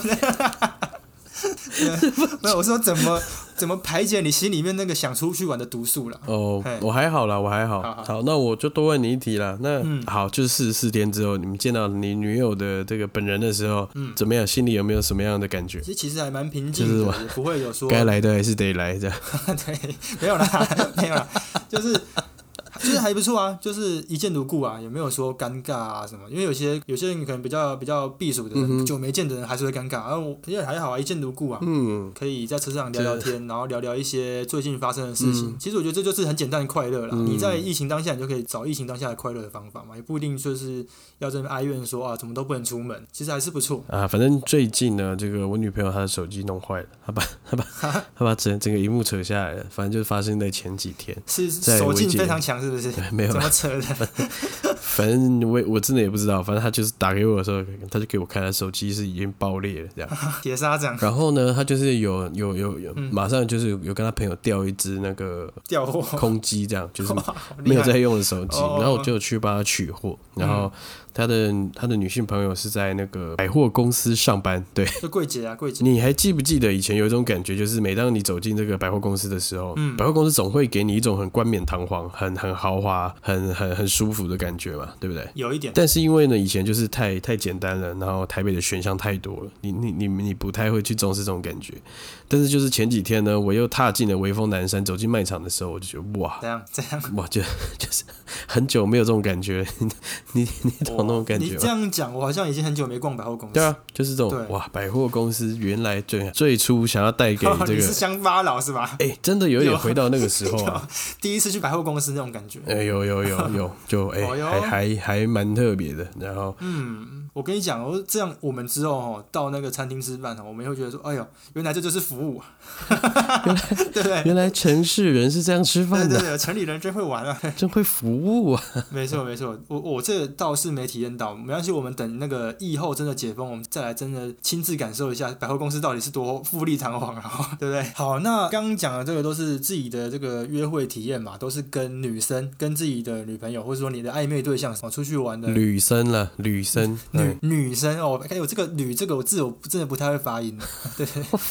没有，我说怎么排解你心里面那个想出去玩的毒素啦？ 我还好啦，我还好。好，那我就多问你一题啦。那好，就是44天之后，你们见到你女友的这个本人的时候，怎么样？心里有没有什么样的感觉？ 其实还蛮平静的，也不会有说该来的还是得来这样。 对，没有啦，就是还不错啊，就是一见如故啊，也没有说尴尬啊什么。因为有些人可能比较避暑的人，久没见的人还是会尴尬。然后我觉得还好啊，一见如故啊，可以在车上聊聊天，然后聊聊一些最近发生的事情。其实我觉得这就是很简单的快乐啦。你在疫情当下，你就可以找疫情当下的快乐的方法嘛，也不一定就是要在那边哀怨说啊，怎么都不能出门。其实还是不错啊。反正最近呢，这个我女朋友她的手机弄坏了，她把整个荧幕扯下来了。反正就发生在前几天， 是手劲非常强，是不是？ 没有， 怎么扯的？ 反正我真的也不知道，反正他就是打给我的时候，他就给我看他手机是已经爆裂了这样。 铁砂掌。 然后呢，他就是有马上就是有跟他朋友调一只那个调货空机这样，就是没有在用的手机，然后我就去帮他取货，然后。他的女性朋友是在那个百货公司上班，对， 就柜姐啊，柜姐。 你还记不记得以前有一种感觉，就是每当你走进这个百货公司的时候，百货公司总会给你一种很冠冕堂皇、很豪华、很舒服的感觉嘛，对不对？ 有一点。 但是因为呢，以前就是太简单了，然后台北的选项太多了，你不太会去重视这种感觉。但是就是前几天呢，我又踏进了微风南山，走进卖场的时候，我就觉得哇， 这样哇，就是很久没有这种感觉，你懂那种感觉吗？ 你这样讲，我好像已经很久没逛百货公司。 对啊，就是这种哇，百货公司原来最初想要带给这个， 你是乡巴佬是吧？ 真的有点回到那个时候啊， 第一次去百货公司那种感觉。 有，就还蛮特别的。然后我跟你讲，这样我们之后到那个餐厅吃饭，我们会觉得说，哎呦，原来这就是服务啊，对不对？ 原来城市人是这样吃饭的， 对，城里人真会玩啊， 真会服务啊。 没错，我这倒是没体验到，没关系，我们等那个疫后真的解封，我们再来真的亲自感受一下百货公司到底是多富丽堂皇啊，对不对？好，那刚刚讲的这个都是自己的这个约会体验嘛，都是跟女生、跟自己的女朋友，或者说你的暧昧对象出去玩的。 女生女生哦，有这个“女”这个字，我真的不太会发音。对，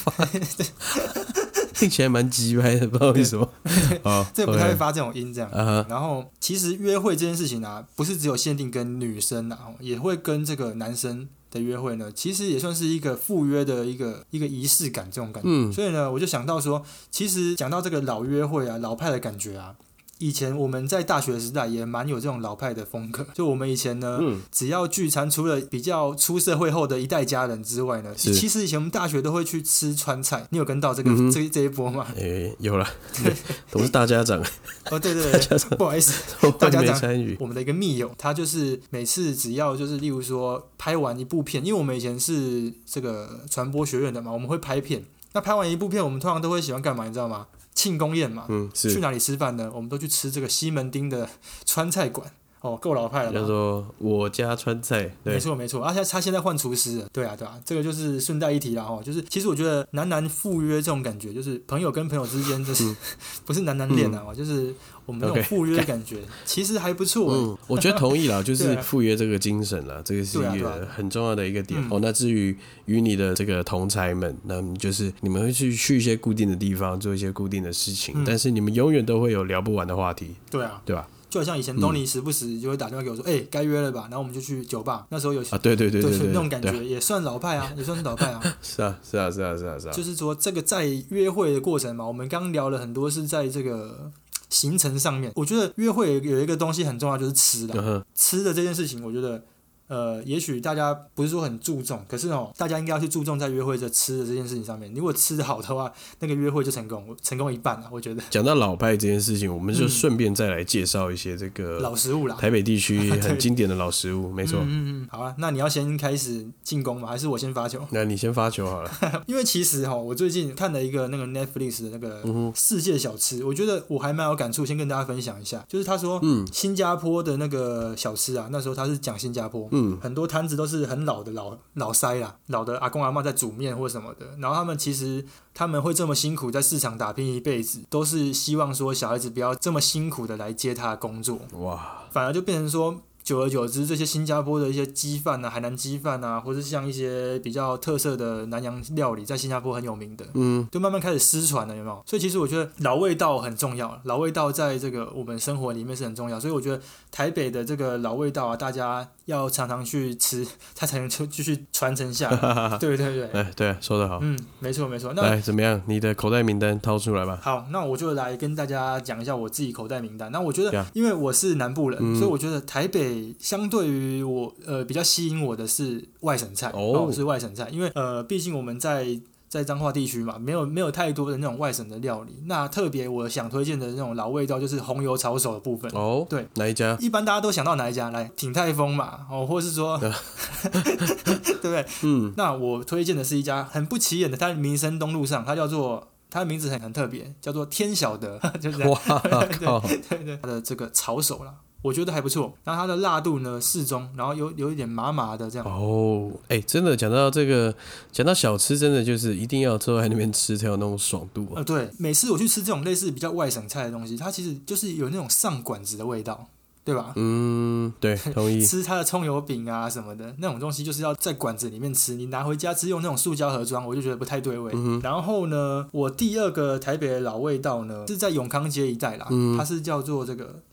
听起来蛮鸡掰的，不知道为什么。 这不太会发这种音，这样。然后，其实约会这件事情啊，不是只有限定跟女生啊，也会跟这个男生的约会呢，其实也算是一个赴约的一个仪式感这种感觉。所以呢，我就想到说，其实讲到这个老约会啊，老派的感觉啊。以前我们在大学时代也蛮有这种老派的风格，就我们以前呢，只要聚餐，除了比较出社会后的一代家人之外呢，其实以前我们大学都会去吃川菜。你有跟到这一波吗？ 有了，我是大家长。 对，不好意思，大家长，我们的一个密友，他就是每次只要就是例如说拍完一部片，因为我们以前是这个传播学院的嘛，我们会拍片。那拍完一部片，我们通常都会喜欢干嘛？你知道吗？庆功宴嘛，去哪里吃饭呢？我们都去吃这个西门町的川菜馆。够老派了吧？ 叫做我家川菜，对， 没错。而且他现在换厨师了，对啊，这个就是顺带一提啦就是其实我觉得男赴约这种感觉，就是朋友跟朋友之间，就是不是男恋啊，就是我们那种赴约的感觉，其实还不错。 我觉得同意啦，就是赴约这个精神啦，这个是一个很重要的一个点。那至于你的这个同侪们，那就是你们会去一些固定的地方，做一些固定的事情，但是你们永远都会有聊不完的话题，对吧？ 就好像以前东尼时不时就会打电话给我说，该约了吧，然后我们就去酒吧。那时候有对， 那种感觉也算老派啊，也算是老派啊。 是啊。 就是说这个在约会的过程嘛，我们刚聊了很多是在这个行程上面。我觉得约会有一个东西很重要，就是吃的。吃的这件事情，我觉得。也许大家不是说很注重，可是大家应该要去注重在约会吃的这件事情上面。如果吃的好的话，那个约会就成功一半了。我觉得。 讲到老派这件事情，我们就顺便再来介绍一些这个老食物啦， 台北地区很经典的老食物，没错。 好啊，那你要先开始进攻吗？还是我先发球？ 那你先发球好了。 因为其实我最近看了一个那个 Netflix 的那个世界小吃，我觉得我还蛮有感触，先跟大家分享一下。就是他说，新加坡的那个小吃啊，那时候他是讲新加坡，很多摊子都是很老的老塞啦，老的阿公阿嬷在煮面或什么的，然后他们会这么辛苦在市场打拼一辈子，都是希望说小孩子不要这么辛苦的来接他的工作，哇，反而就变成说。久而久之，这些新加坡的一些鸡饭啊、海南鸡饭啊，或是像一些比较特色的南洋料理，在新加坡很有名的，就慢慢开始失传了，有没有？所以其实我觉得老味道很重要，老味道在这个我们生活里面是很重要。所以我觉得台北的这个老味道啊，大家要常常去吃，它才能继续传承下来。对， 对，说得好。 没错。那来怎么样？你的口袋名单掏出来吧。 好，那我就来跟大家讲一下我自己口袋名单。那我觉得，因为我是南部人，所以我觉得台北。相对于我比较吸引我的是外省菜是外省菜，因为毕竟我们在彰化地区嘛，没有太多的那种外省的料理。那特别我想推荐的那种老味道就是红油炒手的部分。对， 哪一家？ 一般大家都想到哪一家？来，鼎泰丰嘛，或是说，对不对？那我推荐的是一家很不起眼的，它在民生东路上，它的名字很特别，叫做天晓得，就是这样。对，它的这个炒手啦。我觉得还不错，然后它的辣度呢适中，然后有一点麻麻的这样。 真的讲到小吃，真的就是一定要坐在那边吃才有那种爽度。 对，每次我去吃这种类似比较外省菜的东西，它其实就是有那种上馆子的味道，对吧？ 对，同意。 吃它的葱油饼啊什么的那种东西，就是要在馆子里面吃，你拿回家吃用那种塑胶盒装，我就觉得不太对味。然后呢，我第二个台北的老味道呢是在永康街一带啦，它是叫做这个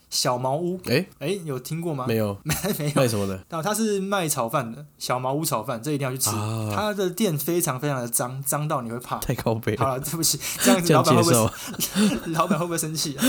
小茅屋。有听过吗？ 没有， 没有。 卖什么的？ 然后他是卖炒饭的，小茅屋炒饭，这一定要去吃。他的店非常非常的脏，脏到你会怕。 太高卑了。 好了，对不起，这样子老板会不会生气？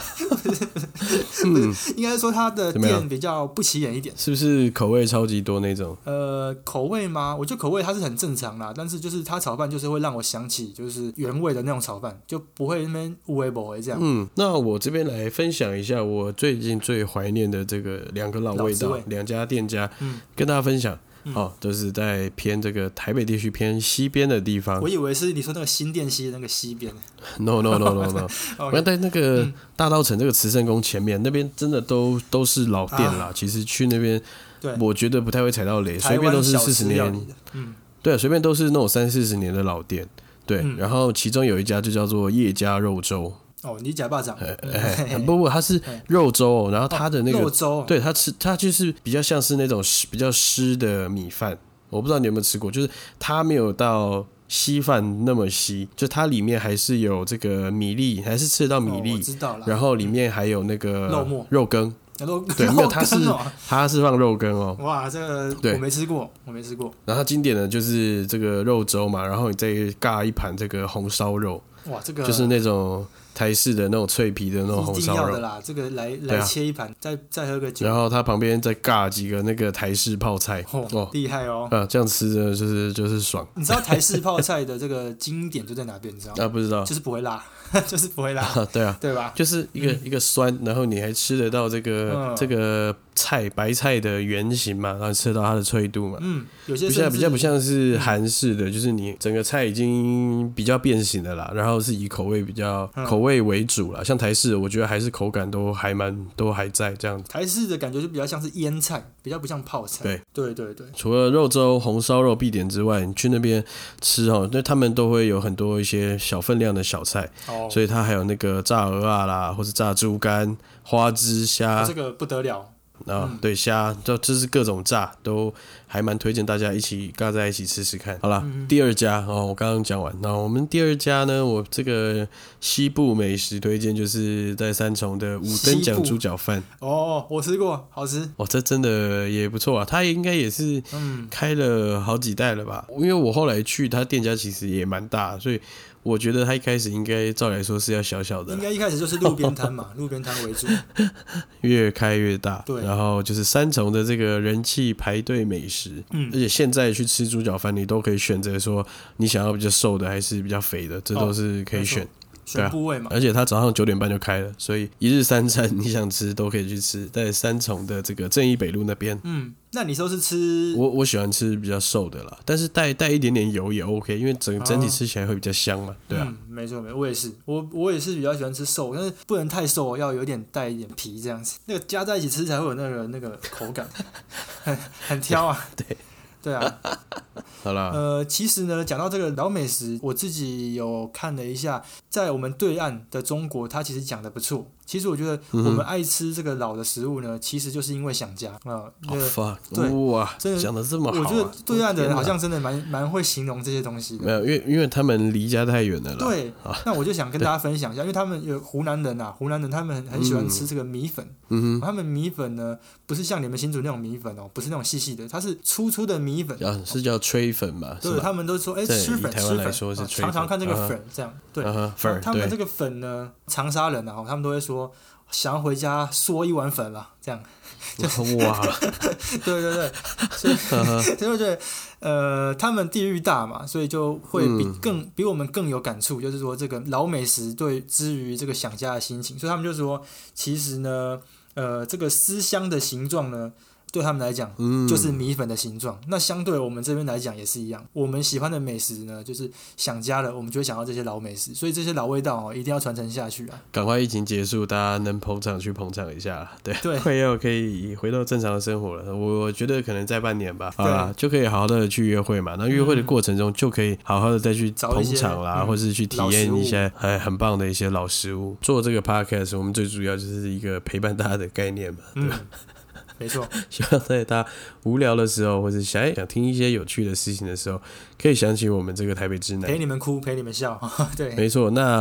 应该说他的店比较不起眼一点。 是不是口味超级多那种？ 口味吗？我觉得口味它是很正常啦，但是就是他炒饭就是会让我想起就是原味的那种炒饭，就不会那边有的没的这样。 那我这边来分享一下我最近最怀念的这个2个老味道，2家店家，跟大家分享。都是在偏这个台北地区偏西边的地方。 我以为是你说那个新店溪的那个西边。 No， 我在那个大稻埕这个慈圣宫前面那边，真的都是老店啦。其实去那边，我觉得不太会踩到雷，随便都是40年。对，随便都是那种30-40年的老店。对，然后其中有一家就叫做叶家肉粥。 你假巴掌。 不，它是肉粥然后它的那个肉粥， 对，它就是比较像是那种比较湿的米饭，我不知道你有没有吃过，就是它没有到稀饭那么稀，就它里面还是有这个米粒，还是吃得到米粒， 我知道了。 然后里面还有那个肉羹。 对， 没有，它是放肉羹哦。 哇，这个我没吃过。 然后它经典的就是这个肉粥嘛，然后你再尬一盘这个红烧肉。 哇，这个就是那种台式的那种脆皮的那种红烧肉， 一定要的啦。这个来切一盘，再喝个酒， 然后它旁边再尬几个那个台式泡菜， 厉害哦！ 这样吃的就是爽。 你知道台式泡菜的这个经典就在哪边？你知道吗？ 不知道， 就是不会辣，就是不会辣。 对啊， 对吧？ 就是一个酸，然后你还吃得到这个白菜的原型嘛，然后吃得到它的脆度嘛。 有些比较不像是韩式的，就是你整个菜已经比较变形了啦，然后是以口味为主啦。像台式的，我觉得还是口感都还在这样子。 台式的感觉就比较像是腌菜，比较不像泡菜。对。 除了肉粥、红烧肉必点之外，你去那边吃那他们都会有很多一些小分量的小菜，所以它还有那个炸鹅啊啦，或是炸猪肝、花枝虾， 这个不得了。 对，虾就是各种炸都还蛮推荐大家一起尬在一起吃吃看。好啦，第2家我刚刚讲完，那我们第2家呢，我这个西部美食推荐就是在三重的五灯奖猪脚饭。 我吃过，好吃。 这真的也不错啊，他应该也是开了好几代了吧？因为我后来去他店家其实也蛮大，所以我觉得他一开始应该照来说是要小小的， 应该一开始就是路边摊嘛，路边摊为主， 越开越大。 对， 然后就是三重的这个人气排队美食，而且现在去吃猪脚饭，你都可以选择说你想要比较瘦的还是比较肥的，这都是可以选。 选部位嘛， 而且他早上9点半就开了，所以一日三餐你想吃都可以去吃，在三重的这个正义北路那边。 那你都是吃？ 我喜欢吃比较瘦的啦，但是带一点点油也 OK， 因为整体吃起来会比较香嘛，对啊。 没错，我也是，我也是比较喜欢吃瘦，但是不能太瘦，要有点带一点皮这样子，那个加在一起吃才会有那个口感，很挑啊。对啊。 好啦， 其实呢，讲到这个老美食，我自己有看了一下，在我们对岸的中国，它其实讲的不错。其实我觉得我们爱吃这个老的食物呢，其实就是因为想家对，哇，真的讲的这么好， 我觉得对岸的人好像真的蛮会形容这些东西的。 没有，因为他们离家太远了啦。 对，那我就想跟大家分享一下，因为他们有湖南人他们很喜欢吃这个米粉。他们米粉呢，不是像你们新竹那种米粉不是那种细细的，它是粗粗的米粉， 是叫吹粉嘛？ 对，他们都说吃粉， 台湾来说是吹粉， 常常看这个粉这样。对，他们这个粉呢，长沙人他们都会说想要回家嗦一碗粉了，这样。 哇， 对，所以我觉得他们地域大嘛，所以就会比我们更有感触，就是说这个老美食对之于这个想家的心情，所以他们就说，其实呢，这个思乡的形状呢，对他们来讲就是米粉的形状。那相对我们这边来讲也是一样，我们喜欢的美食呢，就是想家了，我们就会想到这些老美食，所以这些老味道一定要传承下去啊！ 赶快疫情结束，大家能捧场去捧场一下，对，快要可以回到正常的生活了。我觉得可能再半年吧，好啦，就可以好好的去约会嘛。那约会的过程中，就可以好好的再去捧场啦，或是去体验一些很棒的一些老食物。做这个 podcast， 我们最主要就是一个陪伴大家的概念嘛，对吧？ 没错， 希望在大家无聊的时候，或者想听一些有趣的事情的时候，可以想起我们这个台北之南， 陪你们哭，陪你们笑。对， 没错。那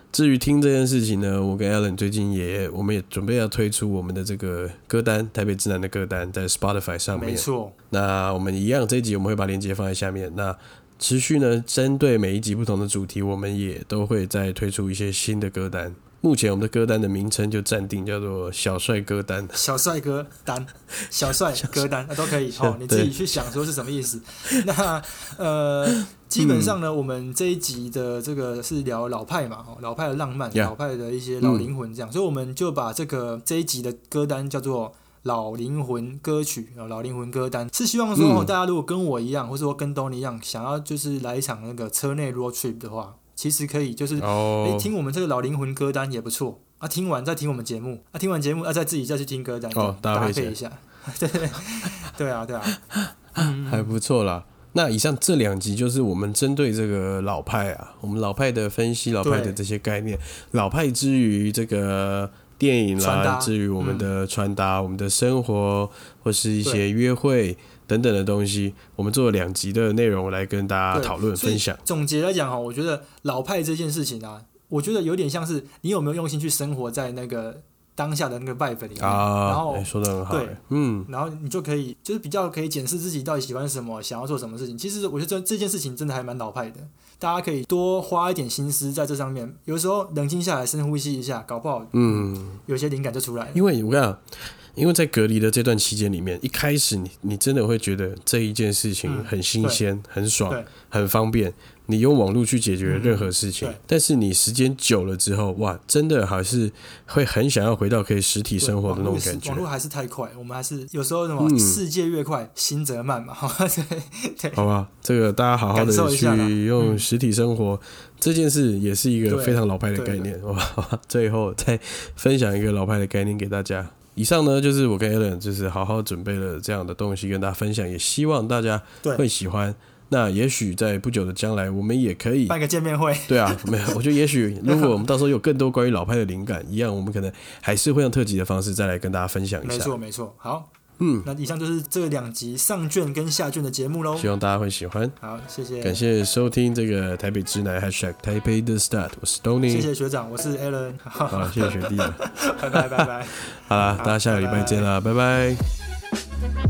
至于听这件事情呢，我跟 Alan 最近我们也准备要推出我们的这个歌单，台北之南的歌单在 Spotify 上面。 没错。 那我们一样，这一集我们会把链接放在下面。那持续呢，针对每一集不同的主题，我们也都会再推出一些新的歌单。目前我们的歌单的名称就暂定叫做小帅歌单， 小帅歌单，小帅歌单都可以你自己去想说是什么意思。那基本上呢，我们这一集的这个是聊老派嘛，老派的浪漫，老派的一些老灵魂这样，所以我们就把这一集的歌单叫做老灵魂歌曲，老灵魂歌单，是希望说大家如果跟我一样，或者说跟 Donny 一样，想要就是来一场那个车内 road trip 的话，其实可以就是听我们这个老灵魂歌单也不错啊，听完再听我们节目啊，听完节目再自己再去听歌单搭配一下，对啊， 还不错啦。那以上这2集就是我们针对这个老派啊，我们老派的分析，老派的这些概念，老派之于这个电影啦，至于我们的穿搭、我们的生活，或是一些约会等等的东西，我们做了2集的内容来跟大家讨论分享。 总结来讲我觉得老派这件事情啊，我觉得有点像是你有没有用心去生活在那个当下的那个 vibe 里面然后说得很好， 对，然后你就可以就是比较可以检视自己到底喜欢什么，想要做什么事情。其实我觉得这件事情真的还蛮老派的，大家可以多花一点心思在这上面。有时候冷静下来，深呼吸一下，搞不好有些灵感就出来了。 因为我跟你讲，因为在隔离的这段期间里面，一开始你真的会觉得这一件事情很新鲜、很爽、很方便，你用网络去解决任何事情。但是你时间久了之后，哇，真的还是会很想要回到可以实体生活的那种感觉。 网络还是太快，我们还是有时候什么世界越快，心则慢嘛。对， 好吧，这个大家好好的去用实体生活，这件事也是一个非常老派的概念。最后再分享一个老派的概念给大家。以上呢，就是我跟 Alan 就是好好准备了这样的东西跟大家分享，也希望大家会喜欢。那也许在不久的将来，我们也可以办个见面会。 对啊，没有，我觉得也许如果我们到时候有更多关于老派的灵感，一样我们可能还是会用特辑的方式再来跟大家分享一下。 没错，好。那以上就是这2集上卷跟下卷的节目咯， 希望大家会喜欢。 好，谢谢， 感谢收听这个台北之南 #台北的 start， 我是 Donny， 谢谢学长，我是 Alan， 好，谢谢学弟了， 拜拜， 好啦，大家下个礼拜见啦，拜拜。